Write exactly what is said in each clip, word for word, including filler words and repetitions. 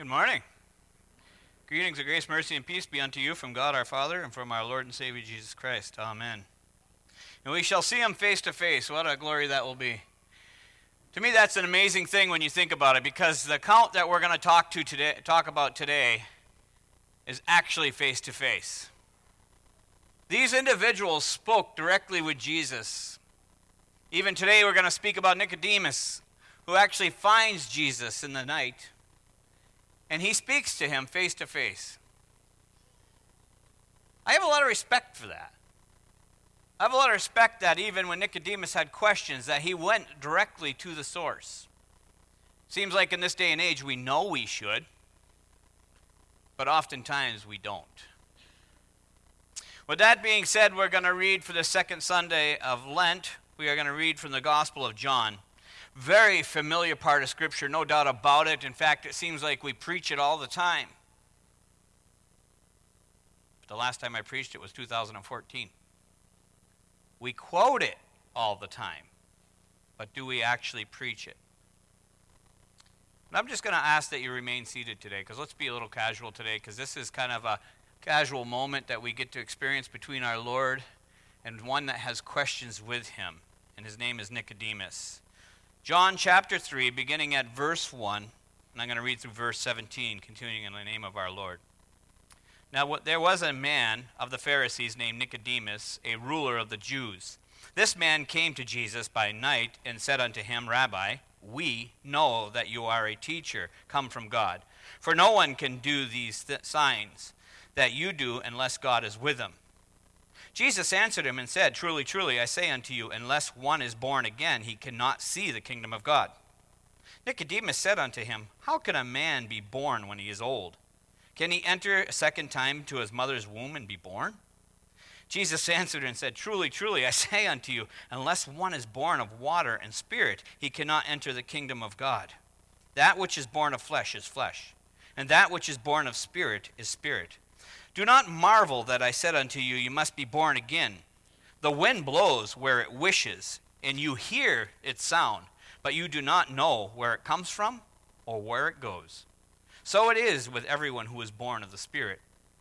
Good morning. Greetings of grace, mercy, and peace be unto you from God our Father and from our Lord and Savior Jesus Christ. Amen. And we shall see him face to face. What a glory that will be. To me, that's an amazing thing when you think about it, because the account that we're going to talk to today, talk about today, is actually face to face. These individuals spoke directly with Jesus. Even today, we're going to speak about Nicodemus, who actually finds Jesus in the night. And he speaks to him face to face. I have a lot of respect for that. I have a lot of respect that even when Nicodemus had questions, that he went directly to the source. Seems like in this day and age we know we should, but oftentimes we don't. With that being said, we're going to read for the second Sunday of Lent. We are going to read from the Gospel of John. Very familiar part of Scripture, no doubt about it. In fact, it seems like we preach it all the time. But the last time I preached it was two thousand fourteen. We quote it all the time, but do we actually preach it? And I'm just going to ask that you remain seated today, because let's be a little casual today, because this is kind of a casual moment that we get to experience between our Lord and one that has questions with him, and his name is Nicodemus. John chapter three, beginning at verse one, and I'm going to read through verse seventeen, continuing in the name of our Lord. Now there was a man of the Pharisees named Nicodemus, a ruler of the Jews. This man came to Jesus by night and said unto him, Rabbi, we know that you are a teacher come from God. For no one can do these th- signs that you do unless God is with him. Jesus answered him and said, Truly, truly, I say unto you, unless one is born again, he cannot see the kingdom of God. Nicodemus said unto him, How can a man be born when he is old? Can he enter a second time to his mother's womb and be born? Jesus answered and said, Truly, truly, I say unto you, unless one is born of water and spirit, he cannot enter the kingdom of God. That which is born of flesh is flesh, and that which is born of spirit is spirit. Do not marvel that I said unto you, you must be born again. The wind blows where it wishes, and you hear its sound, but you do not know where it comes from or where it goes. So it is with everyone who is born of the Spirit.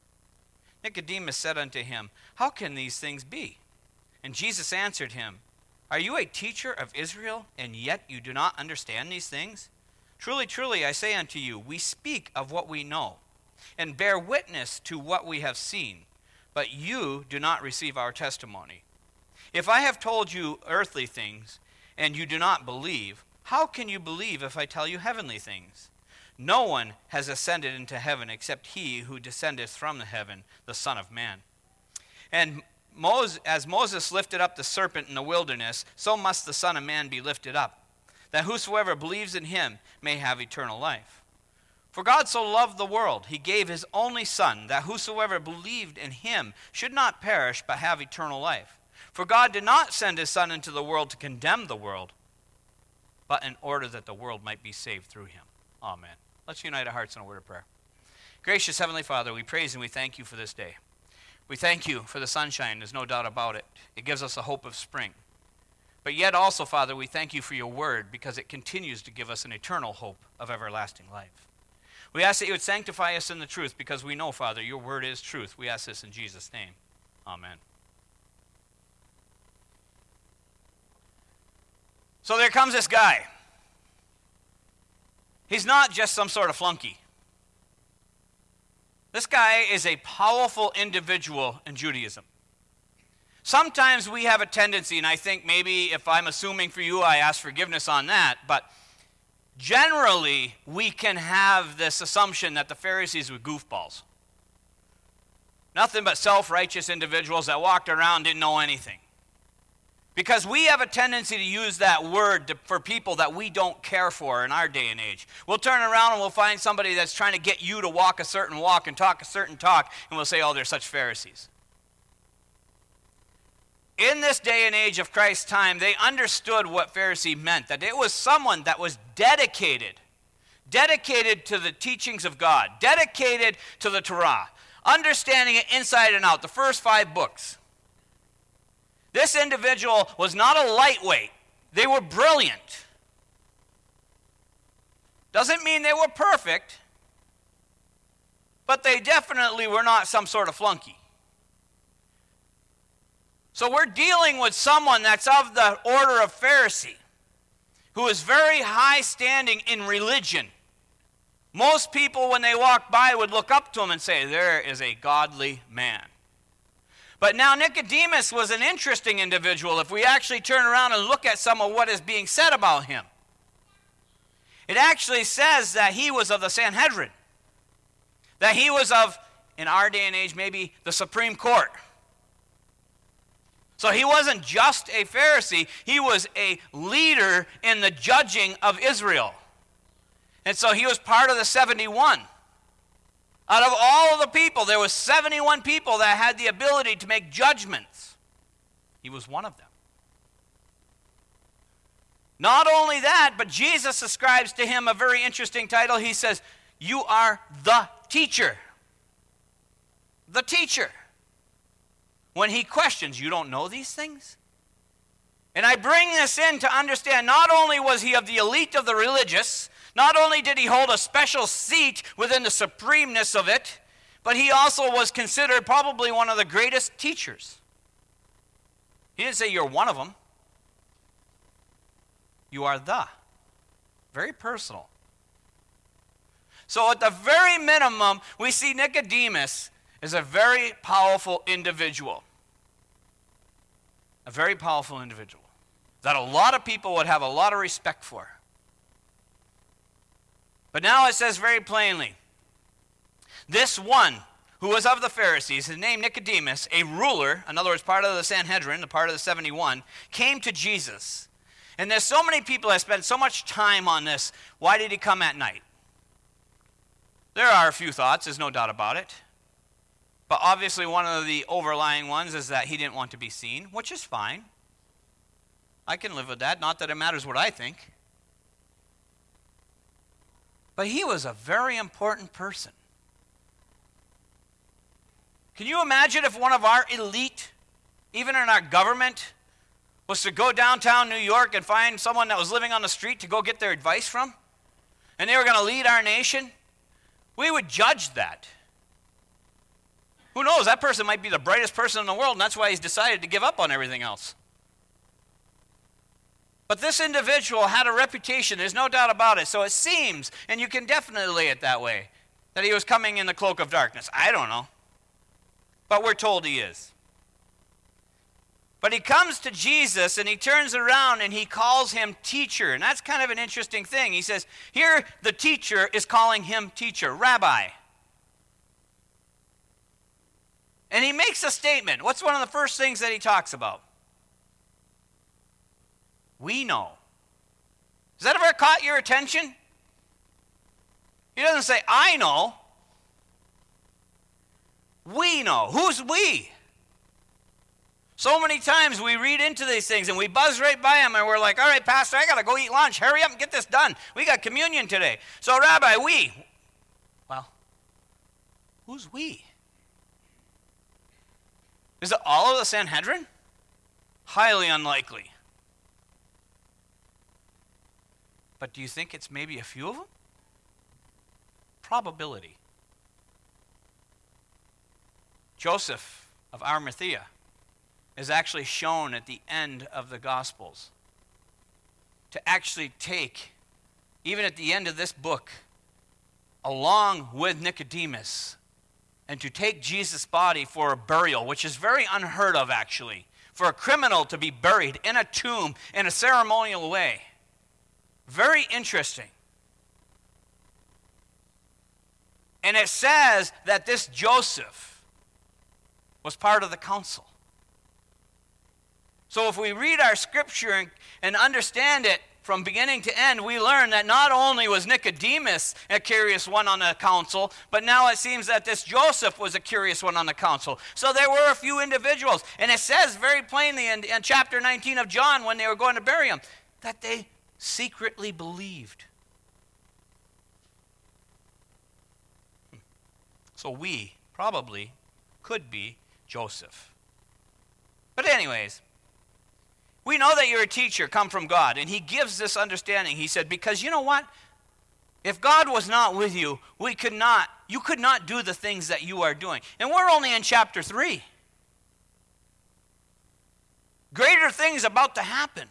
Nicodemus said unto him, How can these things be? And Jesus answered him, Are you a teacher of Israel, and yet you do not understand these things? Truly, truly, I say unto you, we speak of what we know, and bear witness to what we have seen, but you do not receive our testimony. If I have told you earthly things, and you do not believe, how can you believe if I tell you heavenly things? No one has ascended into heaven except he who descendeth from the heaven, the Son of Man. And Moses, as Moses lifted up the serpent in the wilderness, so must the Son of Man be lifted up, that whosoever believes in him may have eternal life. For God so loved the world, he gave his only Son, that whosoever believed in him should not perish, but have eternal life. For God did not send his Son into the world to condemn the world, but in order that the world might be saved through him. Amen. Let's unite our hearts in a word of prayer. Gracious Heavenly Father, we praise and we thank you for this day. We thank you for the sunshine, there's no doubt about it. It gives us a hope of spring. But yet also, Father, we thank you for your word, because it continues to give us an eternal hope of everlasting life. We ask that you would sanctify us in the truth, because we know, Father, your word is truth. We ask this in Jesus' name. Amen. So there comes this guy. He's not just some sort of flunky. This guy is a powerful individual in Judaism. Sometimes we have a tendency, and I think maybe if I'm assuming for you, I ask forgiveness on that, but generally we can have this assumption that the Pharisees were goofballs. Nothing but self-righteous individuals that walked around, didn't know anything. Because we have a tendency to use that word to, for people that we don't care for in our day and age. We'll turn around and we'll find somebody that's trying to get you to walk a certain walk and talk a certain talk, and we'll say, oh, they're such Pharisees. In this day and age of Christ's time, they understood what Pharisee meant, that it was someone that was dedicated, dedicated to the teachings of God, dedicated to the Torah, understanding it inside and out, the first five books. This individual was not a lightweight. They were brilliant. Doesn't mean they were perfect, but they definitely were not some sort of flunky. So we're dealing with someone that's of the order of Pharisee, who is very high standing in religion. Most people, when they walk by, would look up to him and say, there is a godly man. But now Nicodemus was an interesting individual if we actually turn around and look at some of what is being said about him. It actually says that he was of the Sanhedrin, that he was of, in our day and age, maybe the Supreme Court. So he wasn't just a Pharisee, he was a leader in the judging of Israel. And so he was part of the seventy-one. Out of all of the people, there was seventy-one people that had the ability to make judgments. He was one of them. Not only that, but Jesus ascribes to him a very interesting title. He says, you are the teacher. The teacher. When he questions, you don't know these things? And I bring this in to understand not only was he of the elite of the religious, not only did he hold a special seat within the supremeness of it, but he also was considered probably one of the greatest teachers. He didn't say you're one of them. You are the. Very personal. So at the very minimum, we see Nicodemus as a very powerful individual. A very powerful individual that a lot of people would have a lot of respect for. But now it says very plainly, this one who was of the Pharisees, his name Nicodemus, a ruler, in other words, part of the Sanhedrin, a part of the seventy-one, came to Jesus. And there's so many people that spend so much time on this. Why did he come at night? There are a few thoughts, there's no doubt about it. But obviously one of the overlying ones is that he didn't want to be seen, which is fine. I can live with that, not that it matters what I think. But he was a very important person. Can you imagine if one of our elite, even in our government, was to go downtown New York and find someone that was living on the street to go get their advice from? And they were going to lead our nation? We would judge that. Who knows, that person might be the brightest person in the world, and that's why he's decided to give up on everything else. But this individual had a reputation, there's no doubt about it. So it seems, and you can definitely lay it that way, that he was coming in the cloak of darkness. I don't know. But we're told he is. But he comes to Jesus and he turns around and he calls him teacher. And that's kind of an interesting thing. He says, here the teacher is calling him teacher, rabbi. And he makes a statement. What's one of the first things that he talks about? We know. Has that ever caught your attention? He doesn't say, I know. We know. Who's we? So many times we read into these things and we buzz right by them and we're like, all right, Pastor, I got to go eat lunch. Hurry up and get this done. We got communion today. So, Rabbi, we. Well, who's we? Is it all of the Sanhedrin? Highly unlikely. But do you think it's maybe a few of them? Probability. Joseph of Arimathea is actually shown at the end of the Gospels to actually take, even at the end of this book, along with Nicodemus, and to take Jesus' body for a burial, which is very unheard of actually, for a criminal to be buried in a tomb in a ceremonial way. Very interesting. And it says that this Joseph was part of the council. So if we read our scripture and, and understand it from beginning to end, we learn that not only was Nicodemus a curious one on the council, but now it seems that this Joseph was a curious one on the council. So there were a few individuals. And it says very plainly in, in chapter nineteen of John, when they were going to bury him, that they secretly believed. So we probably could be Joseph. But anyways, we know that you're a teacher, come from God, and he gives this understanding. He said, because you know what? If God was not with you, we could not, you could not do the things that you are doing. And we're only in chapter three. Greater things about to happen.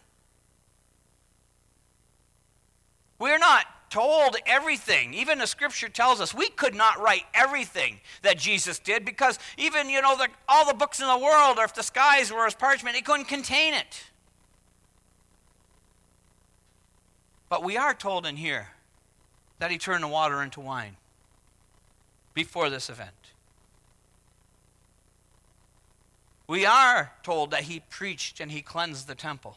We're not told everything. Even the scripture tells us we could not write everything that Jesus did, because even, you know, the, all the books in the world, or if the skies were as parchment, it couldn't contain it. But we are told in here that he turned the water into wine before this event. We are told that he preached and he cleansed the temple.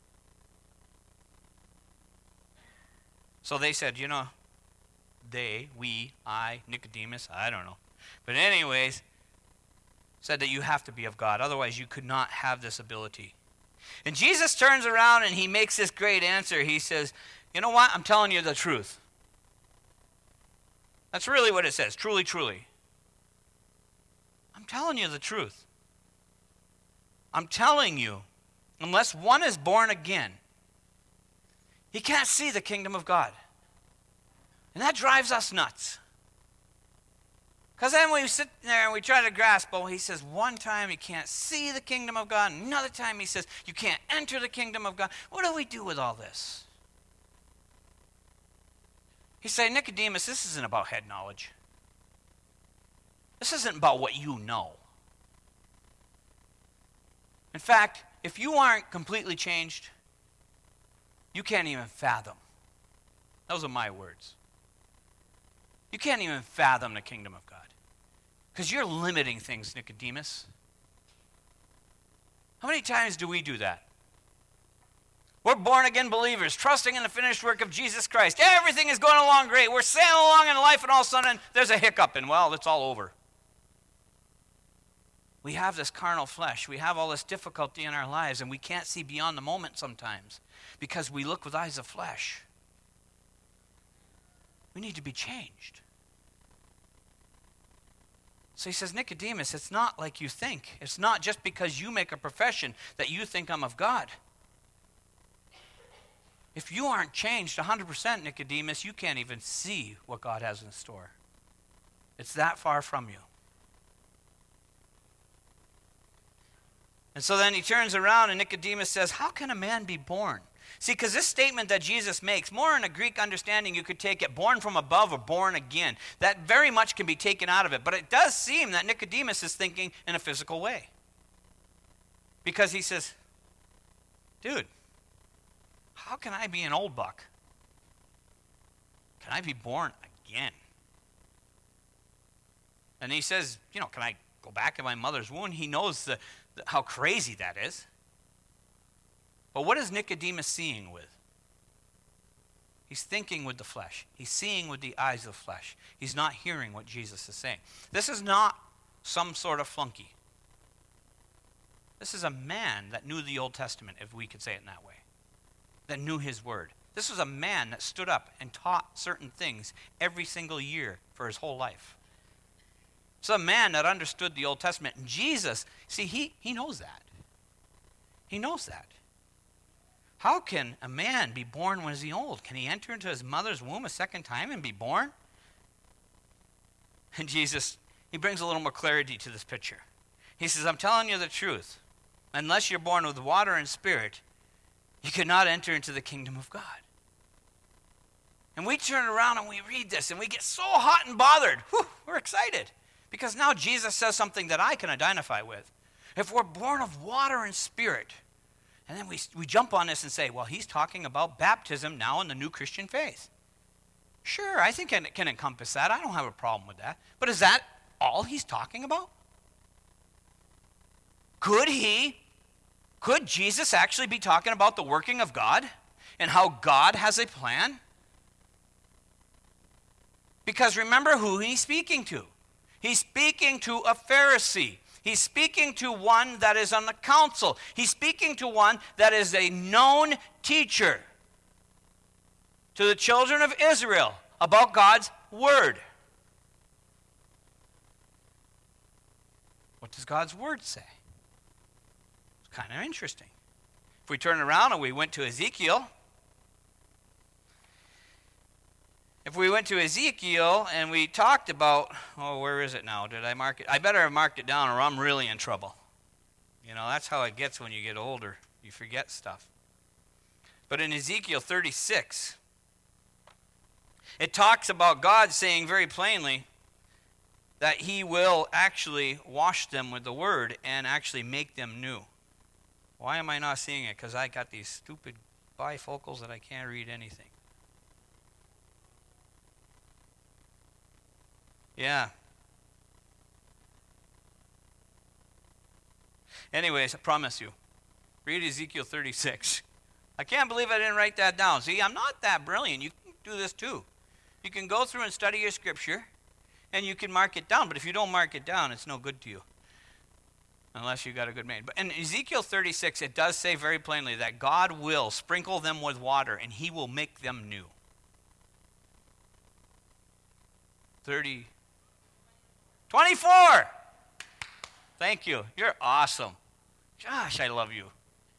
So they said, you know, they, we, I, Nicodemus, I don't know. But anyways, said that you have to be of God. Otherwise, you could not have this ability. And Jesus turns around and he makes this great answer. He says, you know what? I'm telling you the truth. That's really what it says. Truly, truly. I'm telling you the truth. I'm telling you, unless one is born again, he can't see the kingdom of God. And that drives us nuts. Because then we sit there and we try to grasp, oh, he says one time you can't see the kingdom of God, another time he says you can't enter the kingdom of God. What do we do with all this? He's saying, Nicodemus, this isn't about head knowledge. This isn't about what you know. In fact, if you aren't completely changed, you can't even fathom. Those are my words. You can't even fathom the kingdom of God. Because you're limiting things, Nicodemus. How many times do we do that? We're born-again believers, trusting in the finished work of Jesus Christ. Everything is going along great. We're sailing along in life, and all of a sudden there's a hiccup, and well, it's all over. We have this carnal flesh. We have all this difficulty in our lives, and we can't see beyond the moment sometimes because we look with eyes of flesh. We need to be changed. So he says, Nicodemus, it's not like you think. It's not just because you make a profession that you think I'm of God. If you aren't changed one hundred percent, Nicodemus, you can't even see what God has in store. It's that far from you. And so then he turns around and Nicodemus says, how can a man be born? See, because this statement that Jesus makes, more in a Greek understanding, you could take it born from above or born again. That very much can be taken out of it. But it does seem that Nicodemus is thinking in a physical way. Because he says, dude, how can I be an old buck? Can I be born again? And he says, you know, can I go back in my mother's womb? He knows the, the, how crazy that is. But what is Nicodemus seeing with? He's thinking with the flesh. He's seeing with the eyes of the flesh. He's not hearing what Jesus is saying. This is not some sort of flunky. This is a man that knew the Old Testament, if we could say it in that way, that knew his word. This was a man that stood up and taught certain things every single year for his whole life. It's a man that understood the Old Testament. And Jesus, see, he, he knows that. He knows that. How can a man be born when he's old? Can he enter into his mother's womb a second time and be born? And Jesus, he brings a little more clarity to this picture. He says, I'm telling you the truth. Unless you're born with water and spirit, you cannot enter into the kingdom of God. And we turn around and we read this and we get so hot and bothered. Whew, we're excited. Because now Jesus says something that I can identify with. If we're born of water and spirit, and then we, we jump on this and say, well, he's talking about baptism now in the new Christian faith. Sure, I think it can encompass that. I don't have a problem with that. But is that all he's talking about? Could he, could Jesus actually be talking about the working of God and how God has a plan? Because remember who he's speaking to. He's speaking to a Pharisee. He's speaking to one that is on the council. He's speaking to one that is a known teacher to the children of Israel about God's word. What does God's word say? It's kind of interesting. If we turn around and we went to Ezekiel, if we went to Ezekiel and we talked about, oh, where is it now? Did I mark it? I better have marked it down or I'm really in trouble. You know, that's how it gets when you get older. You forget stuff. But in Ezekiel thirty-six, it talks about God saying very plainly that he will actually wash them with the word and actually make them new. Why am I not seeing it? Because I got these stupid bifocals that I can't read anything. Yeah. Anyways, I promise you. Read Ezekiel thirty-six. I can't believe I didn't write that down. See, I'm not that brilliant. You can do this too. You can go through and study your scripture, and you can mark it down. But if you don't mark it down, it's no good to you. Unless you got a good man. But in Ezekiel thirty-six, it does say very plainly that God will sprinkle them with water, and he will make them new. thirty. twenty-four! Thank you. You're awesome. Josh, I love you.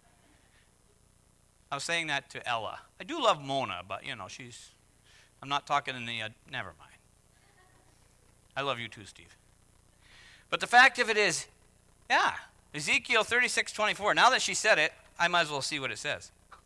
I was saying that to Ella. I do love Mona, but, you know, she's... I'm not talking in the... Uh, never mind. I love you too, Steve. But the fact of it is, yeah, Ezekiel thirty-six twenty-four. Now that she said it, I might as well see what it says.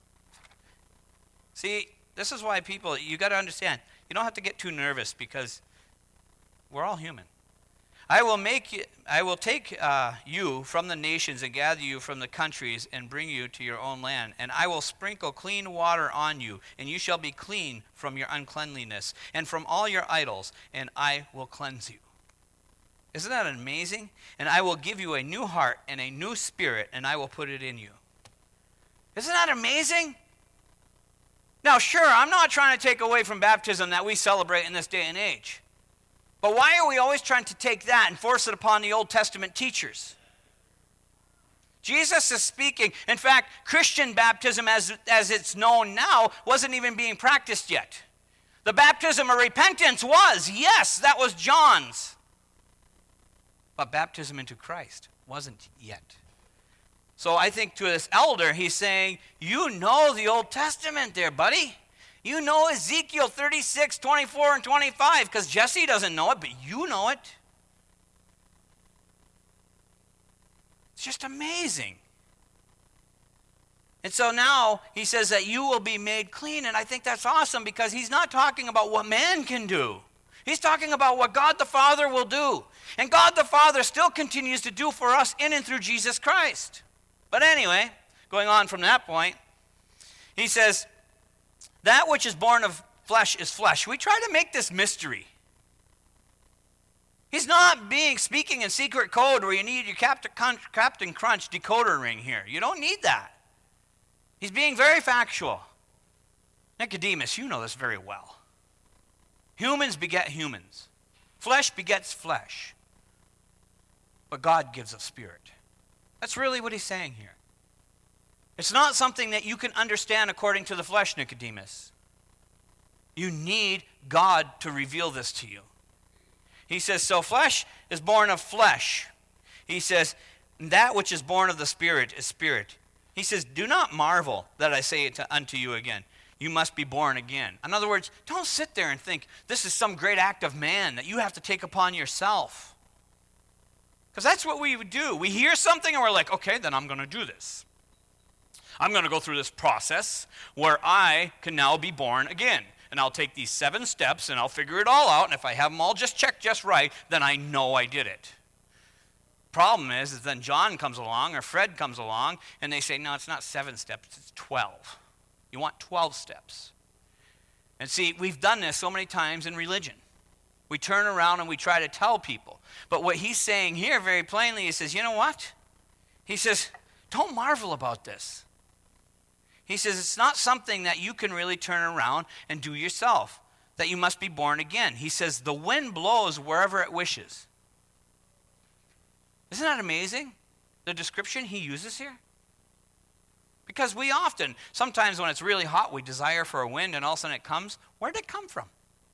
See, this is why people... You got to understand, you don't have to get too nervous because we're all human. I will make you, I will take uh, you from the nations and gather you from the countries and bring you to your own land. And I will sprinkle clean water on you, and you shall be clean from your uncleanliness and from all your idols, and I will cleanse you. Isn't that amazing? And I will give you a new heart and a new spirit, and I will put it in you. Isn't that amazing? Now, sure, I'm not trying to take away from baptism that we celebrate in this day and age. But why are we always trying to take that and force it upon the Old Testament teachers? Jesus is speaking. In fact, Christian baptism as, as it's known now wasn't even being practiced yet. The baptism of repentance was, yes, that was John's. But baptism into Christ wasn't yet. So I think to this elder, he's saying, you know the Old Testament there, buddy. You know Ezekiel thirty-six, twenty-four, and twenty-five, because Jesse doesn't know it, but you know it. It's just amazing. And so now he says that you will be made clean, and I think that's awesome because he's not talking about what man can do. He's talking about what God the Father will do. And God the Father still continues to do for us in and through Jesus Christ. But anyway, going on from that point, he says, that which is born of flesh is flesh. We try to make this mystery. He's not being speaking in secret code where you need your Captain Crunch, Captain Crunch decoder ring here. You don't need that. He's being very factual. Nicodemus, you know this very well. Humans beget humans. Flesh begets flesh. But God gives a spirit. That's really what he's saying here. It's not something that you can understand according to the flesh, Nicodemus. You need God to reveal this to you. He says, so flesh is born of flesh. He says, that which is born of the Spirit is spirit. He says, do not marvel that I say it to, unto you again. You must be born again. In other words, don't sit there and think this is some great act of man that you have to take upon yourself. Because that's what we would do. We hear something and we're like, okay, then I'm going to do this. I'm going to go through this process where I can now be born again. And I'll take these seven steps and I'll figure it all out. And if I have them all just checked just right, then I know I did it. Problem is, is then John comes along or Fred comes along and they say, no, it's not seven steps, it's twelve. You want twelve steps. And see, we've done this so many times in religion. We turn around and we try to tell people. But what he's saying here very plainly, he says, you know what? He says, don't marvel about this. He says it's not something that you can really turn around and do yourself, that you must be born again. He says the wind blows wherever it wishes. Isn't that amazing, the description he uses here? Because we often, sometimes when it's really hot, we desire for a wind and all of a sudden it comes. Where did it come from?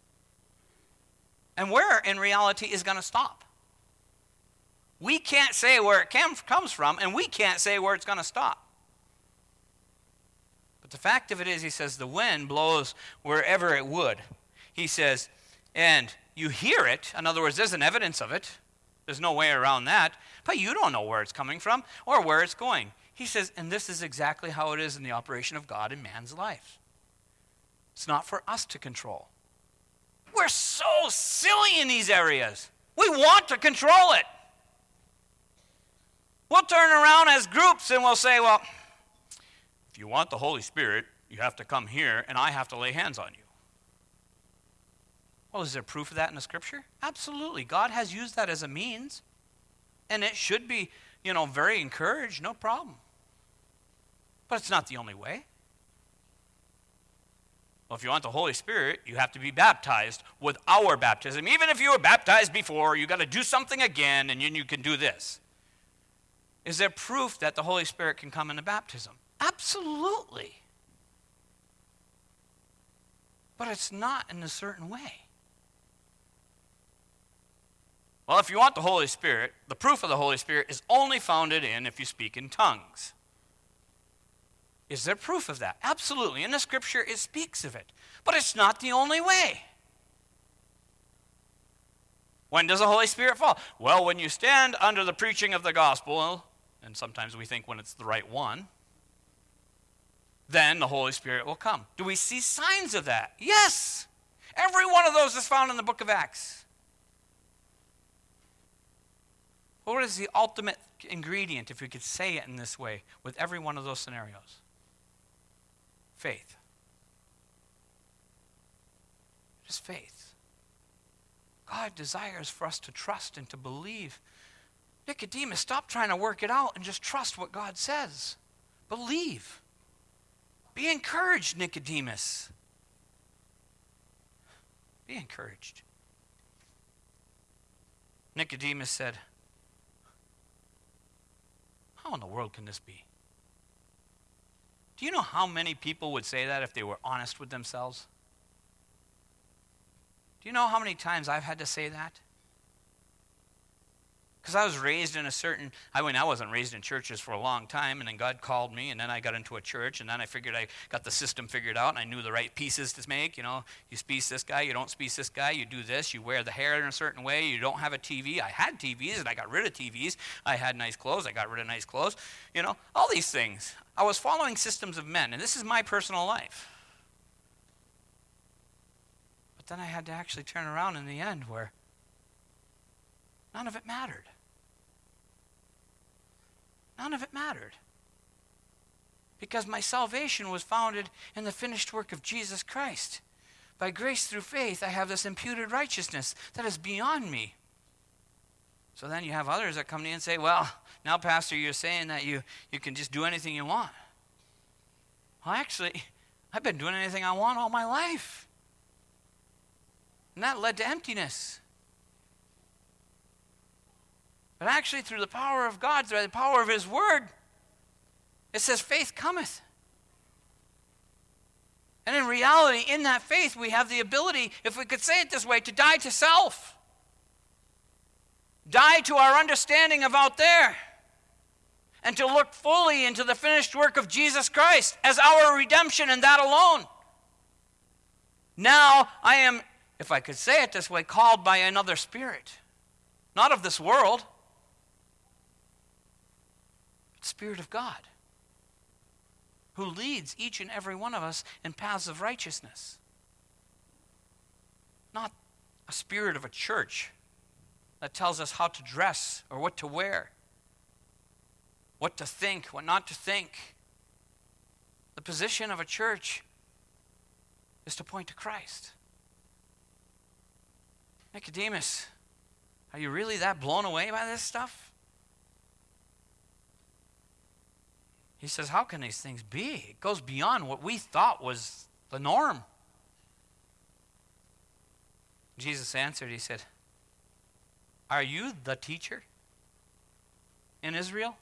And where in reality is going to stop? We can't say where it cam- comes from and we can't say where it's going to stop. The fact of it is, he says, the wind blows wherever it would. he says, and you hear it. In other words, there's an evidence of it. There's no way around that. But you don't know where it's coming from or where it's going. He says, and this is exactly how it is in the operation of God in man's life. It's not for us to control. We're so silly in these areas. We want to control it. We'll turn around as groups and we'll say, well, if you want the Holy Spirit, you have to come here and I have to lay hands on you. Well, is there proof of that in the Scripture? Absolutely. God has used that as a means. And it should be, you know, very encouraged, no problem. But it's not the only way. Well, if you want the Holy Spirit, you have to be baptized with our baptism. Even if you were baptized before, you got to do something again, and then you can do this. Is there proof that the Holy Spirit can come in the baptism? Absolutely. But it's not in a certain way. Well, if you want the Holy Spirit, the proof of the Holy Spirit is only founded in if you speak in tongues. Is there proof of that? Absolutely. In the Scripture, it speaks of it. But it's not the only way. When does the Holy Spirit fall? Well, when you stand under the preaching of the gospel, and sometimes we think when it's the right one, then the Holy Spirit will come. Do we see signs of that? Yes. Every one of those is found in the book of Acts. What is the ultimate ingredient, if we could say it in this way, with every one of those scenarios? Faith. Just faith. God desires for us to trust and to believe. Nicodemus, stop trying to work it out and just trust what God says. Believe. Be encouraged, Nicodemus. Be encouraged. Nicodemus said, how in the world can this be? Do you know how many people would say that if they were honest with themselves? Do you know how many times I've had to say that? Because I was raised in a certain, I mean, I wasn't raised in churches for a long time, and then God called me, and then I got into a church, and then I figured I got the system figured out, and I knew the right pieces to make. You know, you speak this guy, you don't speak this guy, you do this, you wear the hair in a certain way, you don't have a T V. I had T Vs, and I got rid of T Vs. I had nice clothes, I got rid of nice clothes. You know, all these things. I was following systems of men, and this is my personal life. But then I had to actually turn around in the end where none of it mattered. None of it mattered. Because my salvation was founded in the finished work of Jesus Christ. By grace through faith, I have this imputed righteousness that is beyond me. So then you have others that come to you and say, well, now, Pastor, you're saying that you, you can just do anything you want. Well, actually, I've been doing anything I want all my life. And that led to emptiness. But actually, through the power of God, through the power of His Word, it says faith cometh. And in reality, in that faith, we have the ability, if we could say it this way, to die to self. Die to our understanding of out there. And to look fully into the finished work of Jesus Christ as our redemption and that alone. Now, I am, if I could say it this way, called by another spirit. Not of this world. Spirit of God, who leads each and every one of us in paths of righteousness. Not a spirit of a church that tells us how to dress or what to wear, what to think, what not to think. The position of a church is to point to Christ. Nicodemus, are you really that blown away by this stuff? He says, how can these things be? It goes beyond what we thought was the norm. Jesus answered, he said, are you the teacher in Israel?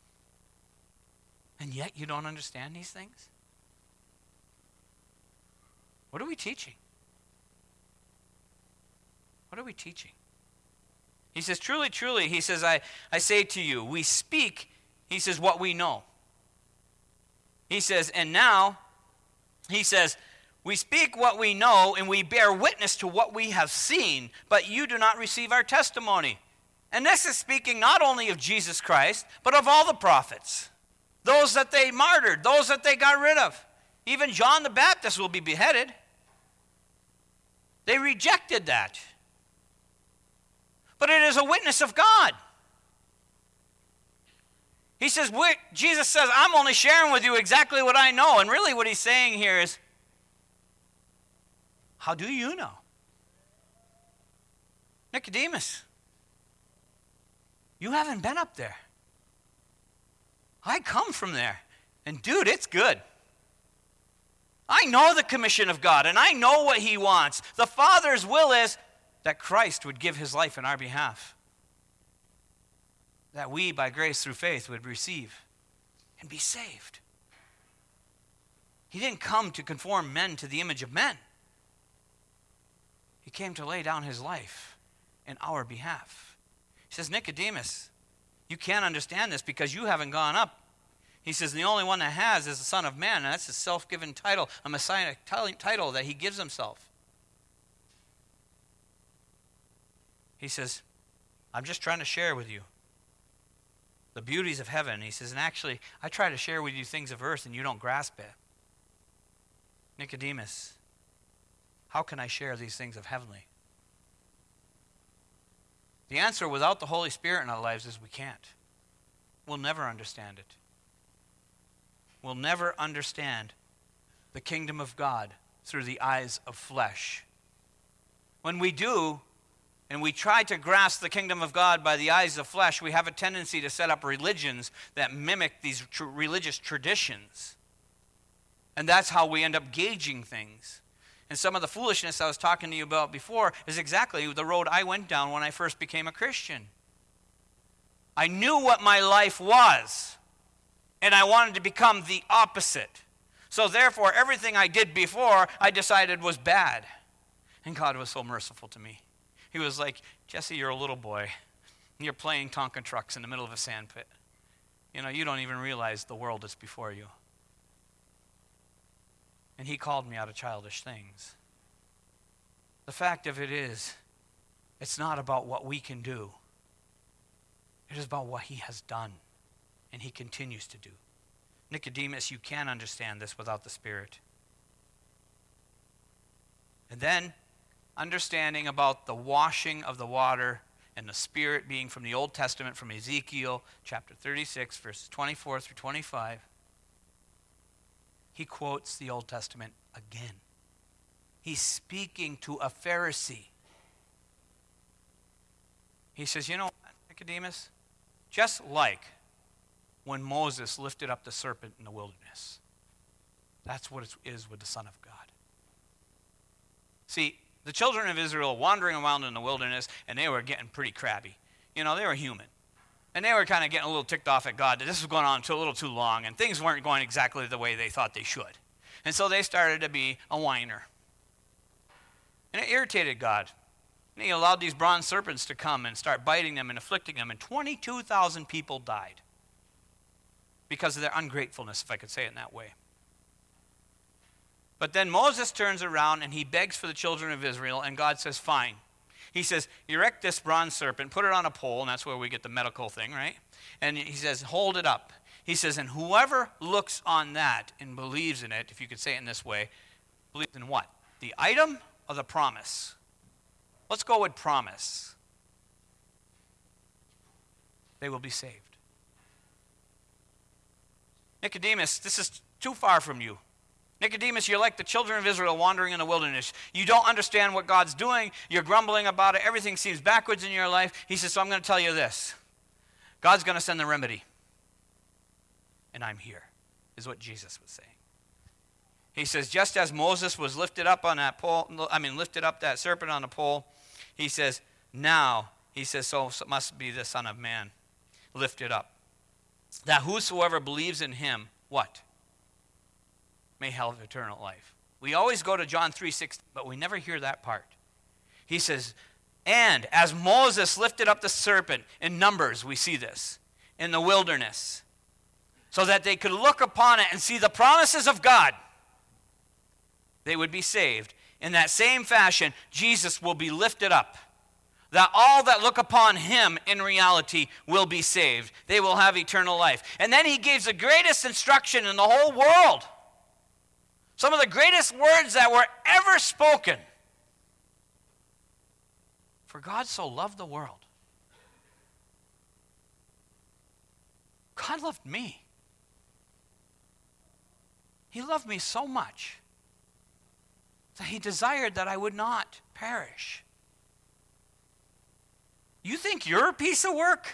And yet you don't understand these things? What are we teaching? What are we teaching? He says, truly, truly, he says, I, I say to you, we speak, he says, what we know. He says, and now, he says, We speak what we know, and we bear witness to what we have seen, but you do not receive our testimony. And this is speaking not only of Jesus Christ, but of all the prophets. Those that they martyred, those that they got rid of. Even John the Baptist will be beheaded. They rejected that. But it is a witness of God. He says, Jesus says, I'm only sharing with you exactly what I know. And really what he's saying here is, how do you know? Nicodemus, you haven't been up there. I come from there. And dude, it's good. I know the commission of God, and I know what he wants. The Father's will is that Christ would give his life in our behalf. That we, by grace through faith, would receive and be saved. He didn't come to conform men to the image of men. He came to lay down his life in our behalf. He says, Nicodemus, you can't understand this because you haven't gone up. He says, the only one that has is the Son of Man, and that's his self-given title, a messianic title that he gives himself. He says, I'm just trying to share with you the beauties of heaven. He says, and actually, I try to share with you things of earth, and you don't grasp it. Nicodemus, how can I share these things of heavenly? The answer without the Holy Spirit in our lives is we can't. We'll never understand it. We'll never understand the kingdom of God through the eyes of flesh. When we do, and we try to grasp the kingdom of God by the eyes of flesh, we have a tendency to set up religions that mimic these tr- religious traditions. And that's how we end up gauging things. And some of the foolishness I was talking to you about before is exactly the road I went down when I first became a Christian. I knew what my life was, and I wanted to become the opposite. So therefore, everything I did before, I decided was bad. And God was so merciful to me. He was like, Jesse, you're a little boy. You're playing Tonka trucks in the middle of a sand pit. You know, you don't even realize the world is before you. And he called me out of childish things. The fact of it is, it's not about what we can do. It is about what he has done, and he continues to do. Nicodemus, you can't understand this without the Spirit. And then, understanding about the washing of the water and the Spirit being from the Old Testament, from Ezekiel chapter thirty-six, verses twenty-four through twenty-five, he quotes the Old Testament again. He's speaking to a Pharisee. He says, you know what, Nicodemus? Just like when Moses lifted up the serpent in the wilderness, that's what it is with the Son of God. See, the children of Israel wandering around in the wilderness, and they were getting pretty crabby. You know, they were human. And they were kind of getting a little ticked off at God that this was going on a little too long, and things weren't going exactly the way they thought they should. And so they started to be a whiner. And it irritated God. And he allowed these bronze serpents to come and start biting them and afflicting them, and twenty-two thousand people died because of their ungratefulness, if I could say it in that way. But then Moses turns around and he begs for the children of Israel, and God says, fine. He says, erect this bronze serpent, put it on a pole, and that's where we get the medical thing, right? And he says, hold it up. He says, and whoever looks on that and believes in it, if you could say it in this way, believes in what? The item or the promise? Let's go with promise. They will be saved. Nicodemus, this is too far from you. Nicodemus, you're like the children of Israel wandering in the wilderness. You don't understand what God's doing. You're grumbling about it. Everything seems backwards in your life. He says, so I'm going to tell you this. God's going to send the remedy. And I'm here, is what Jesus was saying. He says, just as Moses was lifted up on that pole, I mean, lifted up that serpent on the pole, he says, now, he says, so must be the Son of Man lifted up. That whosoever believes in him, what? May have eternal life. We always go to John three sixteen, but we never hear that part. He says, and as Moses lifted up the serpent, in Numbers we see this, in the wilderness, so that they could look upon it and see the promises of God. they would be saved. In that same fashion, Jesus will be lifted up, that all that look upon him in reality will be saved. They will have eternal life. And then he gives the greatest instruction in the whole world. Some of the greatest words that were ever spoken. For God so loved the world. God loved me. He loved me so much that he desired that I would not perish. You think you're a piece of work?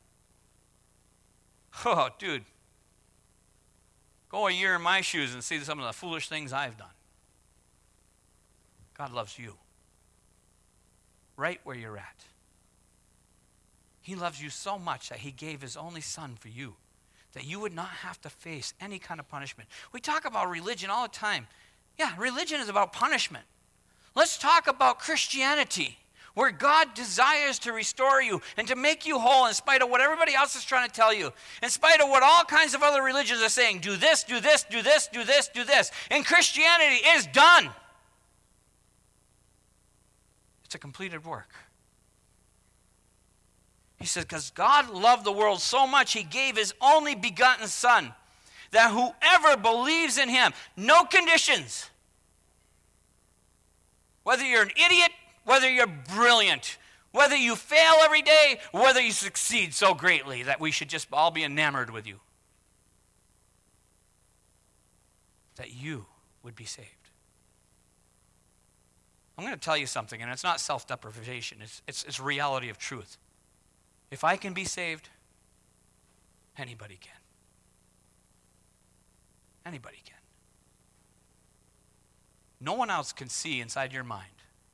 Oh, dude. Go a year in my shoes and see some of the foolish things I've done. God loves you. Right where you're at. He loves you so much that he gave his only son for you, that you would not have to face any kind of punishment. We talk about religion all the time. Yeah, religion is about punishment. Let's talk about Christianity, where God desires to restore you and to make you whole in spite of what everybody else is trying to tell you, in spite of what all kinds of other religions are saying. Do this, do this, do this, do this, do this. And Christianity is done. It's a completed work. He says, because God loved the world so much, he gave his only begotten son, that whoever believes in him, no conditions, whether you're an idiot, whether you're brilliant, whether you fail every day, whether you succeed so greatly that we should just all be enamored with you, that you would be saved. I'm going to tell you something, and it's not self-deprivation. It's, it's, it's reality of truth. If I can be saved, anybody can. Anybody can. No one else can see inside your mind.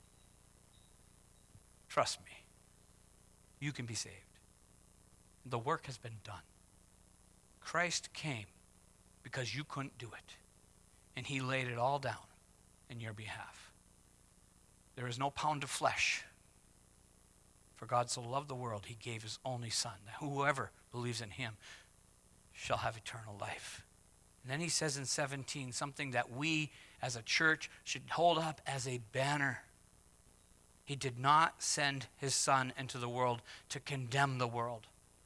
Trust me. You can be saved. The work has been done. Christ came because you couldn't do it. And he laid it all down in your behalf. There is no pound of flesh. For God so loved the world, he gave his only son, that whoever believes in him shall have eternal life. And then he says in seventeen, something that we as a church should hold up as a banner. He did not send his son into the world to condemn the world.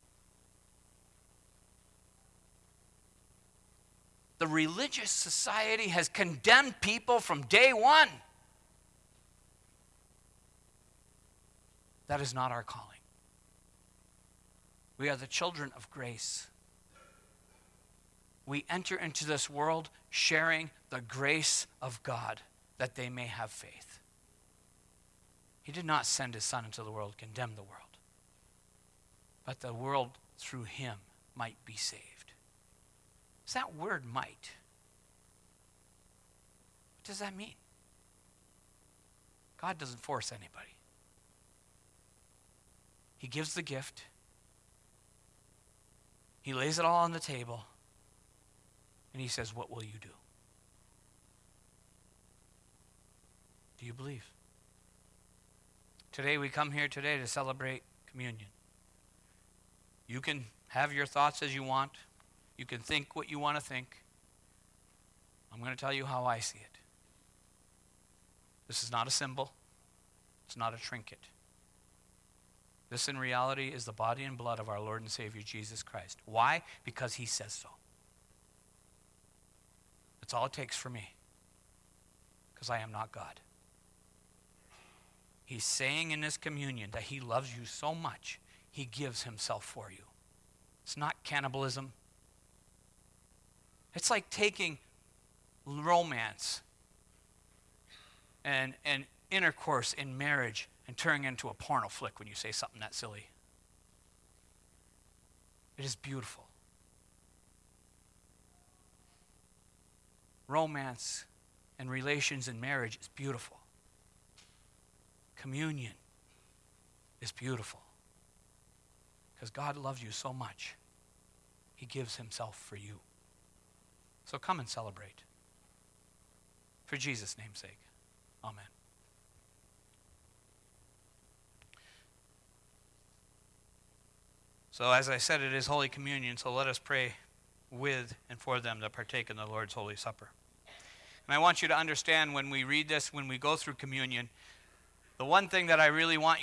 The religious society has condemned people from day one. That is not our calling. We are the children of grace. We enter into this world sharing the grace of God that they may have faith. He did not send his son into the world to condemn the world, but the world through him might be saved. It's that word might. What does that mean? God doesn't force anybody. He gives the gift. He lays it all on the table. And he says, what will you do? Do you believe? Today we come here today to celebrate communion. You can have your thoughts as you want. You can think what you want to think. I'm going to tell you how I see it. This is not a symbol. It's not a trinket. This in reality is the body and blood of our Lord and Savior Jesus Christ. Why? Because he says so. That's all it takes for me. Because I am not God. He's saying in this communion that he loves you so much, he gives himself for you. It's not cannibalism. It's like taking romance and, and intercourse in marriage and turning it into a porno flick when you say something that silly. It is beautiful. Romance and relations in marriage is beautiful. Communion is beautiful. Because God loves you so much, he gives himself for you. So come and celebrate. For Jesus' name's sake. Amen. So as I said, it is Holy Communion, so let us pray with and for them that partake in the Lord's Holy Supper. And I want you to understand when we read this, when we go through communion, the one thing that I really want